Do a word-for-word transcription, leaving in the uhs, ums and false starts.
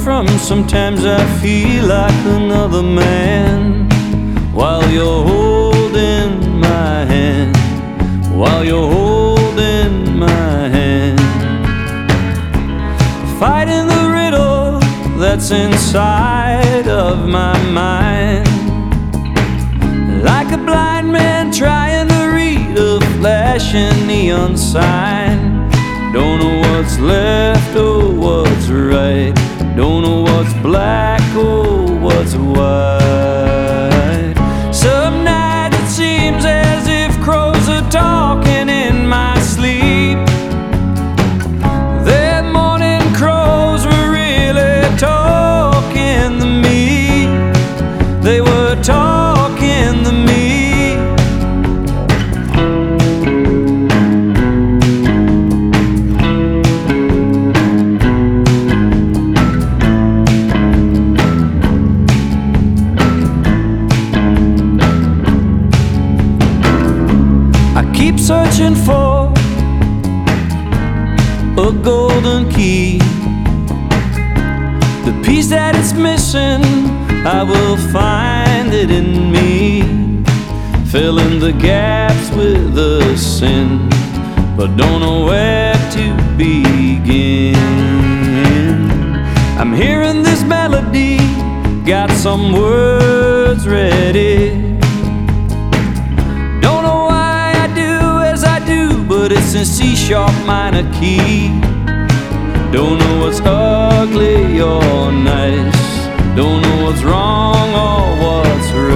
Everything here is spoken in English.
from. Sometimes I feel like another man while you're holding my hand, while you're holding my hand. Fighting the riddle that's inside of my mind, like a blind man trying to read a flashing neon sign. Don't know what's left or what's right, don't know what's black or what's white. Some nights it seems as if crows are talking in my sleep. That morning crows were really talking to me. They were talking to me. Keep searching for a golden key, the piece that is missing, I will find it in me. Filling the gaps with a sin, but don't know where to begin. I'm hearing this melody, got some words ready. But it's in C-sharp minor key. Don't know what's ugly or nice, don't know what's wrong or what's right.